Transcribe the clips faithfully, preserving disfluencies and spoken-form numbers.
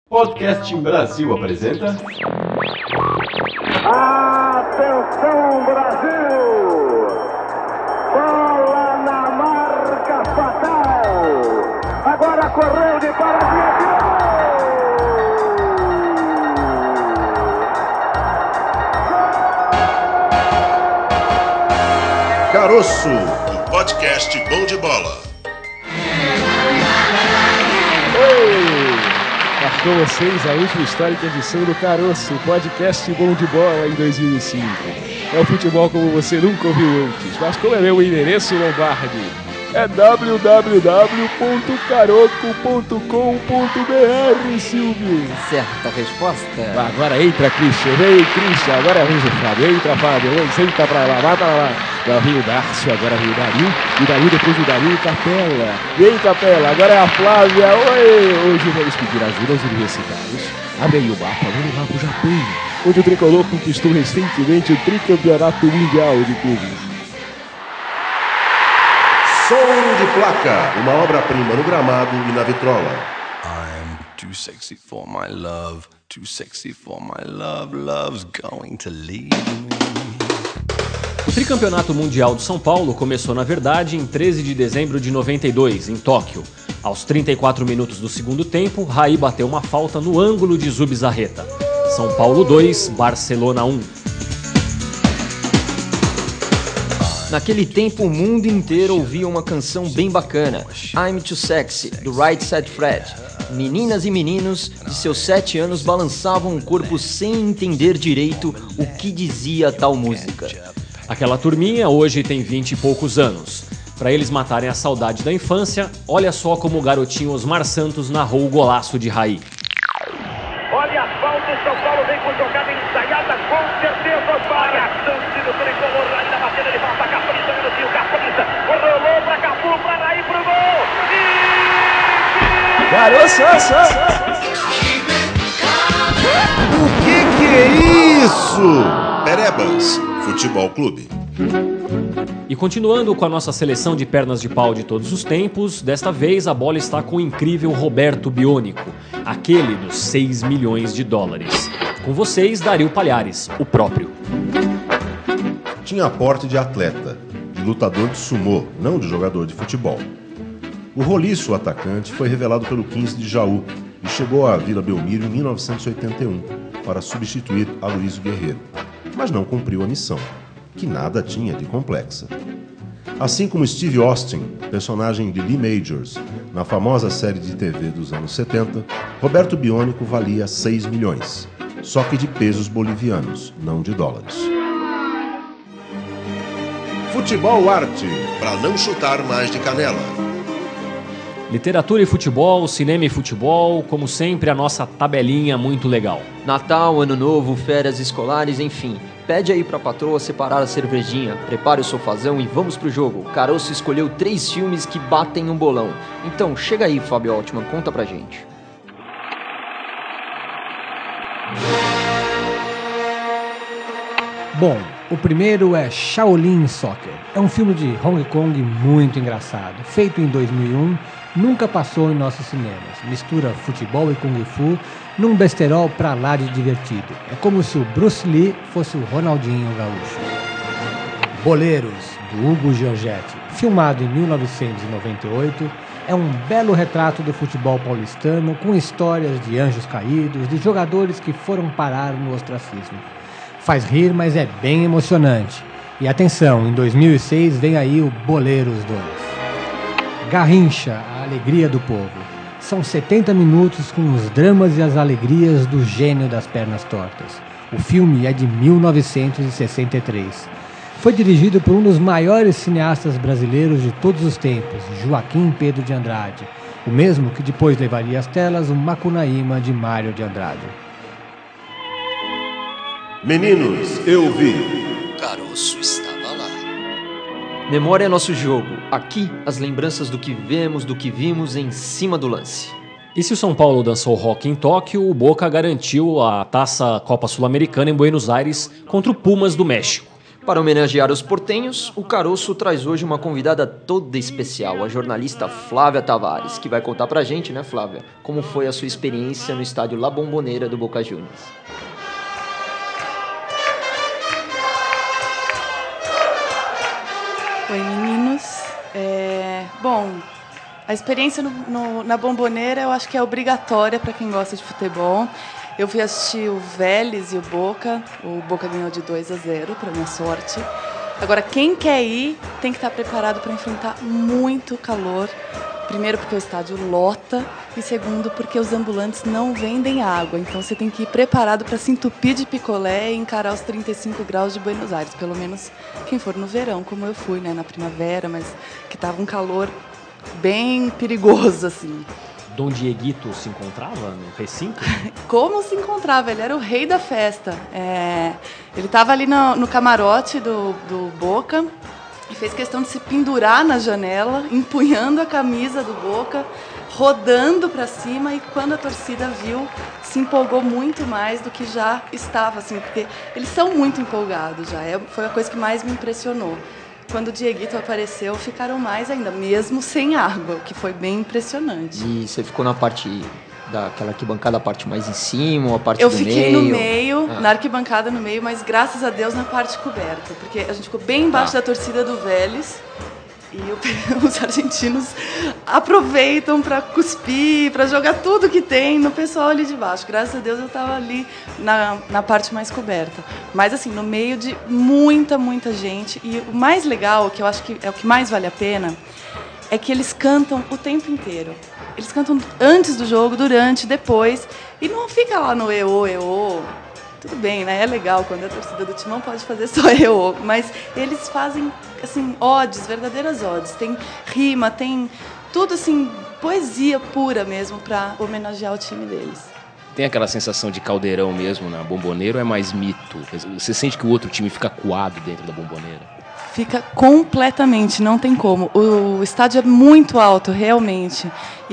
Podcast Brasil apresenta... Atenção, Brasil! Bola na marca fatal! Agora correu de para Caroço, o podcast Bom de Bola. Com vocês a última histórica edição do Caroço, o podcast Bom de Bola em dois mil e cinco. É o futebol como você nunca ouviu antes, mas como é meu endereço, Lombardi? É w w w ponto caroco ponto com ponto b r, Silvio. Certa resposta. Agora entra, Christian, vem, Christian, agora vem o Fábio, entra, Fábio, vem, senta pra lá, vai pra lá. Agora vem o Darcio, agora vem o Dario, e o Dario depois o Dario e Capela. Vem, Capela, agora é a Flávia, oi! Hoje vamos pedir ajuda aos universitários. Abre aí o mapa, vamos lá pro Japão, onde o Tricolor conquistou recentemente o tricampeonato mundial de clubes. Som de placa, uma obra-prima no gramado e na vitrola. I'm too sexy for my love, too sexy for my love, love's going to leave me. O tricampeonato mundial de São Paulo começou, na verdade, em treze de dezembro de noventa e dois, em Tóquio. Aos trinta e quatro minutos do segundo tempo, Raí bateu uma falta no ângulo de Zubizarreta. São Paulo dois, Barcelona um. Naquele tempo, o mundo inteiro ouvia uma canção bem bacana, I'm Too Sexy, do Right Said Fred. Meninas e meninos de seus sete anos balançavam o corpo sem entender direito o que dizia tal música. Aquela turminha hoje tem vinte e poucos anos. Para eles matarem a saudade da infância, olha só como o garotinho Osmar Santos narrou o golaço de Raí. Olha a falta, o São Paulo vem com jogada ensaiada, com certeza Osmar. A chance do Tricolor, Raí na batida de falta, Capricha no fio, Capricha, rolou pra Capu, pra Raí pro gol. E... Garoto, O que que é isso? Perebas, Futebol Clube. E continuando com a nossa seleção de pernas de pau de todos os tempos, desta vez a bola está com o incrível Roberto Bionico, aquele dos seis milhões de dólares. Com vocês, Dario Palhares, o próprio. Tinha porte de atleta, de lutador de sumô, não de jogador de futebol. O roliço, o atacante, foi revelado pelo quinze de Jaú e chegou à Vila Belmiro em mil novecentos e oitenta e um para substituir Aloysio Guerreiro, mas não cumpriu a missão, que nada tinha de complexa. Assim como Steve Austin, personagem de Lee Majors, na famosa série de T V dos anos setenta, Roberto Bionico valia seis milhões, só que de pesos bolivianos, não de dólares. Futebol arte, para não chutar mais de canela. Literatura e futebol, cinema e futebol, como sempre a nossa tabelinha muito legal. Natal, Ano Novo, férias escolares, enfim. Pede aí pra patroa separar a cervejinha, prepare o sofazão e vamos pro jogo. Caroço escolheu três filmes que batem um bolão. Então chega aí, Fábio Altman, conta pra gente. Bom, o primeiro é Shaolin Soccer. É um filme de Hong Kong muito engraçado. Feito em dois mil e um, nunca passou em nossos cinemas. Mistura futebol e Kung Fu num besterol pra lá de divertido. É como se o Bruce Lee fosse o Ronaldinho Gaúcho. Boleiros, do Hugo Giorgetti. Filmado em mil novecentos e noventa e oito, é um belo retrato do futebol paulistano com histórias de anjos caídos, de jogadores que foram parar no ostracismo. Faz rir, mas é bem emocionante. E atenção, em dois mil e seis vem aí o Boleiros dois. Garrincha, a alegria do povo. São setenta minutos com os dramas e as alegrias do gênio das pernas tortas. O filme é de mil novecentos e sessenta e três. Foi dirigido por um dos maiores cineastas brasileiros de todos os tempos, Joaquim Pedro de Andrade. O mesmo que depois levaria às telas o Macunaíma de Mário de Andrade. Meninos, eu vi. Caroço estava lá. Memória é nosso jogo. Aqui, as lembranças do que vemos, do que vimos em cima do lance. E se o São Paulo dançou rock em Tóquio, o Boca garantiu a taça Copa Sul-Americana em Buenos Aires contra o Pumas do México. Para homenagear os portenhos, o Caroço traz hoje uma convidada toda especial, a jornalista Flávia Tavares, que vai contar pra gente, né, Flávia, como foi a sua experiência no estádio La Bombonera do Boca Juniors. Oi, meninos. É... Bom, a experiência no, no, na Bombonera eu acho que é obrigatória para quem gosta de futebol. Eu fui assistir o Vélez e o Boca. O Boca ganhou de dois a zero, para minha sorte. Agora, quem quer ir tem que estar preparado para enfrentar muito calor. Primeiro, porque o estádio lota. E segundo, porque os ambulantes não vendem água. Então, você tem que ir preparado para se entupir de picolé e encarar os trinta e cinco graus de Buenos Aires. Pelo menos quem for no verão, como eu fui, né, na primavera, mas que estava um calor bem perigoso, assim. Dom Dieguito se encontrava no recinto? Como se encontrava? Ele era o rei da festa. É, ele estava ali no, no camarote do, do Boca e fez questão de se pendurar na janela, empunhando a camisa do Boca, rodando para cima, e quando a torcida viu, se empolgou muito mais do que já estava, assim, porque eles são muito empolgados já. É, foi a coisa que mais me impressionou. Quando o Dieguito apareceu, ficaram mais ainda, mesmo sem água, o que foi bem impressionante. E você ficou na parte daquela arquibancada, a parte mais em cima, ou a parte Eu do meio? Eu fiquei no meio, ah. na arquibancada no meio, mas graças a Deus na parte coberta, porque a gente ficou bem embaixo ah. da torcida do Vélez. E eu, os argentinos aproveitam para cuspir, para jogar tudo que tem no pessoal ali de baixo. Graças a Deus eu estava ali na, na parte mais coberta. Mas assim, no meio de muita, muita gente. E o mais legal, que eu acho que é o que mais vale a pena, é que eles cantam o tempo inteiro. Eles cantam antes do jogo, durante, depois. E não fica lá no eô, eô. Tudo bem, né? É legal quando a torcida do Timão pode fazer só eô, mas eles fazem, assim, odes, verdadeiras odes. Tem rima, tem tudo, assim, poesia pura mesmo para homenagear o time deles. Tem aquela sensação de caldeirão mesmo na Bombonera ou é mais mito? Você sente que o outro time fica coado dentro da Bombonera? Fica completamente, não tem como. O estádio é muito alto, realmente.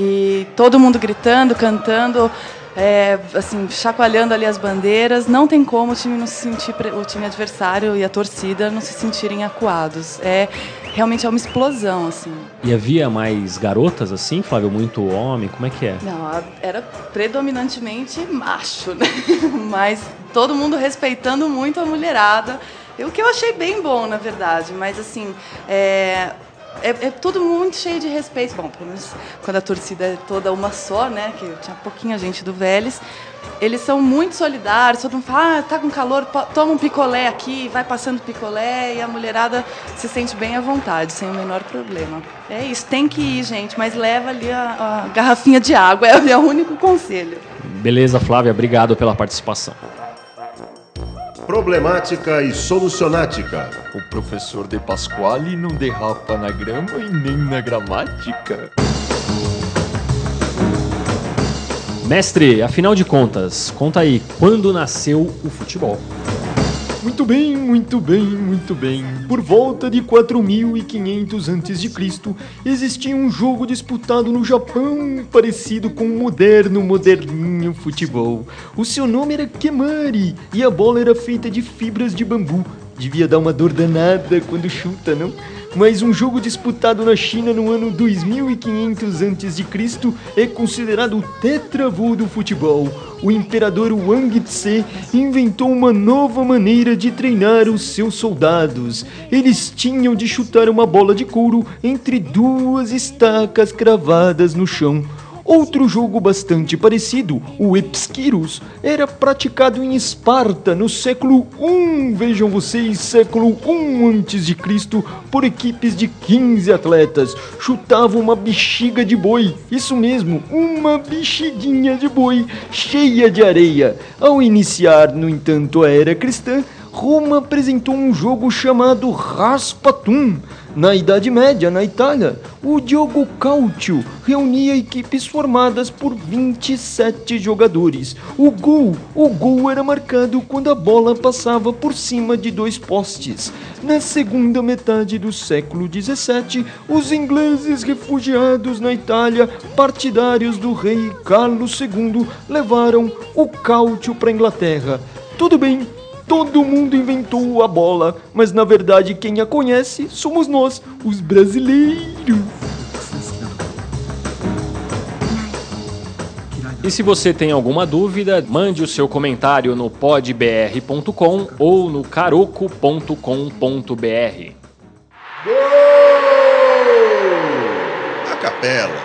E todo mundo gritando, cantando... É, assim, chacoalhando ali as bandeiras, não tem como o time não se sentir, o time adversário e a torcida não se sentirem acuados. É, realmente é uma explosão, assim. E havia mais garotas, assim, Flávio? Muito homem? Como é que é? Não, era predominantemente macho, né? Mas todo mundo respeitando muito a mulherada. O que eu achei bem bom, na verdade. Mas, assim, é... É, é tudo muito cheio de respeito. Bom, pelo menos quando a torcida é toda uma só, né? Que tinha pouquinha gente do Vélez. Eles são muito solidários. Todo mundo fala, ah, tá com calor, toma um picolé aqui, vai passando picolé. E a mulherada se sente bem à vontade, sem o menor problema. É isso, tem que ir, gente. Mas leva ali a, a garrafinha de água. É o meu único conselho. Beleza, Flávia. Obrigado pela participação. Problemática e solucionática. O professor De Pasquale não derrapa na grama e nem na gramática. Mestre, afinal de contas, conta aí, quando nasceu o futebol? Muito bem, muito bem, muito bem. Por volta de quatro mil e quinhentos antes de Cristo, existia um jogo disputado no Japão parecido com o moderno, moderninho futebol. O seu nome era Kemari e a bola era feita de fibras de bambu. Devia dar uma dor danada quando chuta, não? Mas um jogo disputado na China no ano dois mil e quinhentos antes de Cristo é considerado o tetravô do futebol. O imperador Wang Tse inventou uma nova maneira de treinar os seus soldados. Eles tinham de chutar uma bola de couro entre duas estacas cravadas no chão. Outro jogo bastante parecido, o Epskiros, era praticado em Esparta no século um, vejam vocês, século um antes de Cristo, por equipes de quinze atletas. Chutavam uma bexiga de boi, isso mesmo, uma bexiguinha de boi cheia de areia. Ao iniciar, no entanto, a era cristã, Roma apresentou um jogo chamado Raspatum. Na Idade Média, na Itália, o Diogo Cautio reunia equipes formadas por vinte e sete jogadores. O gol, o gol era marcado quando a bola passava por cima de dois postes. Na segunda metade do século dezessete, os ingleses refugiados na Itália, partidários do rei Carlos segundo, levaram o Cautio para a Inglaterra. Tudo bem. todo mundo inventou a bola, mas na verdade quem a conhece somos nós, os brasileiros. E se você tem alguma dúvida, mande o seu comentário no pod b r ponto com ou no caroco ponto com ponto b r. Gol! A capela.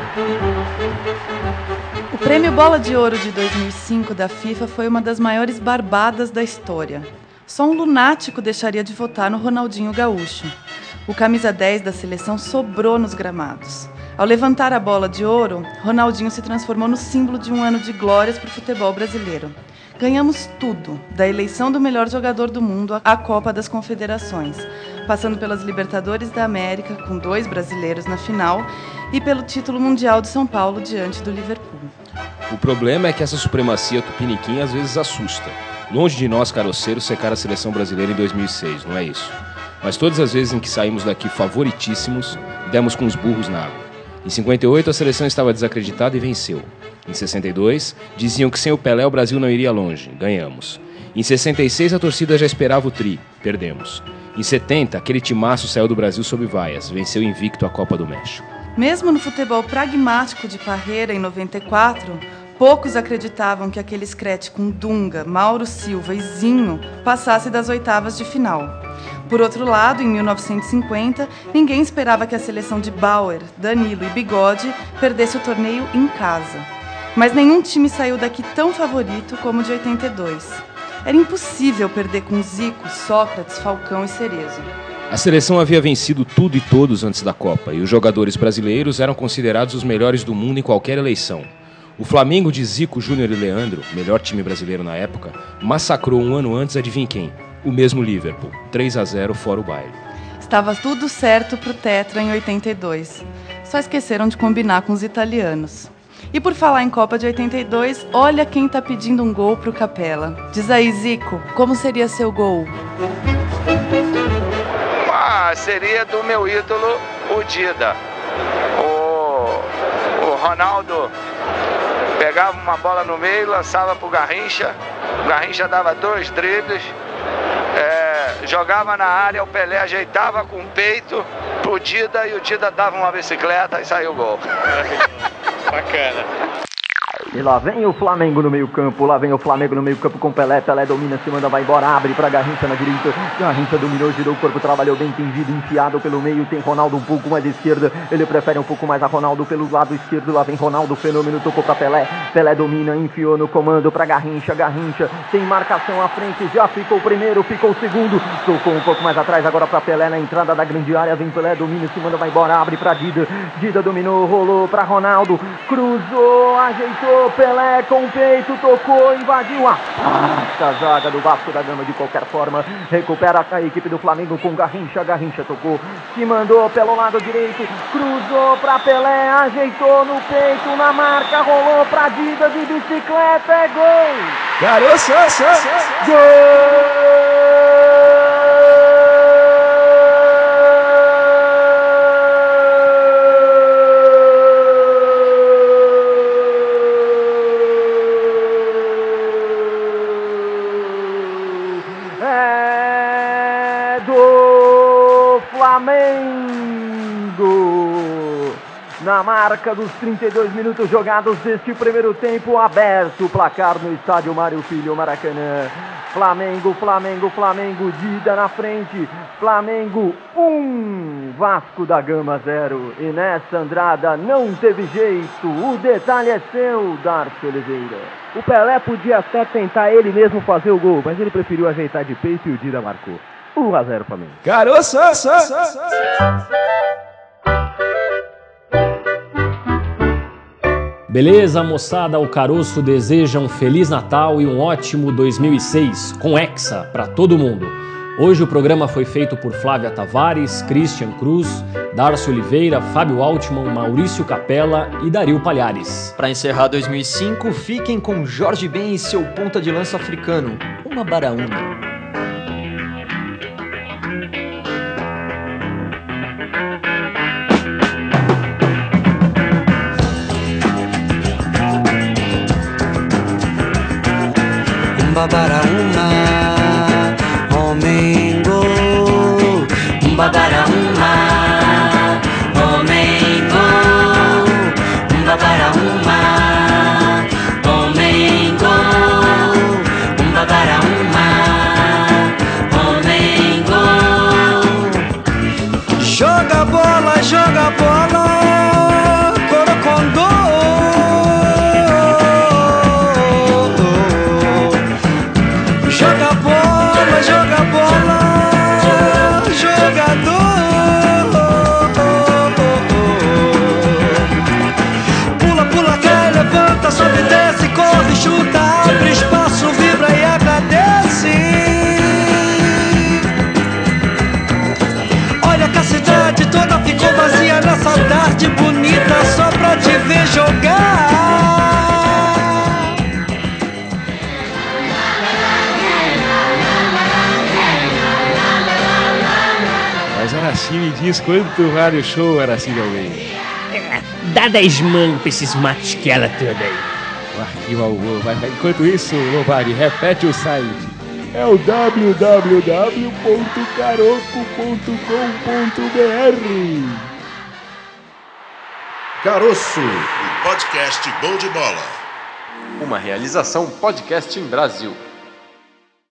O Prêmio Bola de Ouro de dois mil e cinco da FIFA foi uma das maiores barbadas da história. Só um lunático deixaria de votar no Ronaldinho Gaúcho. O camisa dez da seleção sobrou nos gramados. Ao levantar a bola de ouro, Ronaldinho se transformou no símbolo de um ano de glórias para o futebol brasileiro. Ganhamos tudo, da eleição do melhor jogador do mundo à Copa das Confederações, passando pelas Libertadores da América, com dois brasileiros na final, e pelo título mundial de São Paulo diante do Liverpool. O problema é que essa supremacia tupiniquim às vezes assusta. Longe de nós, caroceiros, secar a seleção brasileira em dois mil e seis, não é isso? Mas todas as vezes em que saímos daqui favoritíssimos, demos com os burros na água. Em cinquenta e oito, a seleção estava desacreditada e venceu. Em sessenta e dois, diziam que sem o Pelé o Brasil não iria longe. Ganhamos. Em sessenta e seis, a torcida já esperava o tri. Perdemos. Em setenta, aquele timaço saiu do Brasil sob vaias. Venceu invicto a Copa do México. Mesmo no futebol pragmático de Parreira, em noventa e quatro, poucos acreditavam que aquele scratch com Dunga, Mauro Silva e Zinho passasse das oitavas de final. Por outro lado, em mil novecentos e cinquenta, ninguém esperava que a seleção de Bauer, Danilo e Bigode perdesse o torneio em casa. Mas nenhum time saiu daqui tão favorito como o de oitenta e dois. Era impossível perder com Zico, Sócrates, Falcão e Cerezo. A seleção havia vencido tudo e todos antes da Copa, e os jogadores brasileiros eram considerados os melhores do mundo em qualquer eleição. O Flamengo de Zico, Júnior e Leandro, melhor time brasileiro na época, massacrou um ano antes, adivinha quem? O mesmo Liverpool, três a zero fora o baile. Estava tudo certo pro Tetra em oitenta e dois. Só esqueceram de combinar com os italianos. E por falar em Copa de oitenta e dois, olha quem tá pedindo um gol pro Capela. Diz aí, Zico, como seria seu gol? Ah, seria do meu ídolo, o Dida. O, o Ronaldo pegava uma bola no meio, lançava pro Garrincha. O Garrincha dava dois dribles. É, jogava na área, o Pelé ajeitava com o peito pro Dida e o Dida dava uma bicicleta e saiu o gol. Bacana. E lá vem o Flamengo no meio campo, lá vem o Flamengo no meio campo com Pelé, Pelé domina, se manda, vai embora, abre pra Garrincha na direita, Garrincha dominou, girou o corpo, trabalhou bem, tem vida, enfiado pelo meio, tem Ronaldo um pouco mais à esquerda, ele prefere um pouco mais a Ronaldo pelo lado esquerdo, lá vem Ronaldo, fenômeno, tocou pra Pelé, Pelé domina, enfiou no comando pra Garrincha, Garrincha tem marcação à frente, já ficou o primeiro, ficou o segundo, tocou um pouco mais atrás, agora pra Pelé na entrada da grande área, vem Pelé, domina, se manda, vai embora, abre pra Dida, Dida dominou, rolou pra Ronaldo, cruzou, ajeitou, Pelé com o peito, tocou, invadiu a a zaga do Vasco da Gama de qualquer forma, recupera a equipe do Flamengo com Garrincha, Garrincha tocou, se mandou pelo lado direito, cruzou pra Pelé, ajeitou no peito, na marca, rolou pra Dida de bicicleta, é gol! Garoto, Gol! Flamengo! Na marca dos trinta e dois minutos jogados deste primeiro tempo, aberto o placar no estádio Mário Filho, Maracanã. Flamengo, Flamengo, Flamengo, Dida na frente. Flamengo um, Vasco da Gama zero. E nessa Andrada não teve jeito. O detalhe é seu, Darcy Oliveira. O Pelé podia até tentar ele mesmo fazer o gol, mas ele preferiu ajeitar de peito e o Dida marcou. um a zero Flamengo. Garoto! Beleza, moçada, o Caroço deseja um Feliz Natal e um ótimo dois mil e seis, com Hexa para todo mundo. Hoje o programa foi feito por Flávia Tavares, Christian Cruz, Darcy Oliveira, Fábio Altman, Maurício Capella e Dario Palhares. Para encerrar dois mil e cinco, fiquem com Jorge Ben e seu ponta de lança africano, uma baraúna. Para uma Flamengo, umba para uma, Flamengo, umba para uma, Flamengo, umba para uma, Flamengo. Joga bola, joga bola, Corocondô. Joga bola, joga bola, jogador. Pula, pula, cai, levanta, sobe, desce, corre, chuta, abre espaço, vibra e agradece. Olha que a cidade toda ficou vazia nessa tarde bonita só pra te ver jogar. Mas Araci, me diz quanto vale o show, Araci de Almeida? Dá dez mangos pra esses matos que ela toda aí. Que malvado. Vai, vai. Enquanto isso, Lombardi, repete o site. É o w w w ponto caroco ponto com ponto b r. Caroço, o podcast Bom de Bola. Uma realização Podcast em Brasil.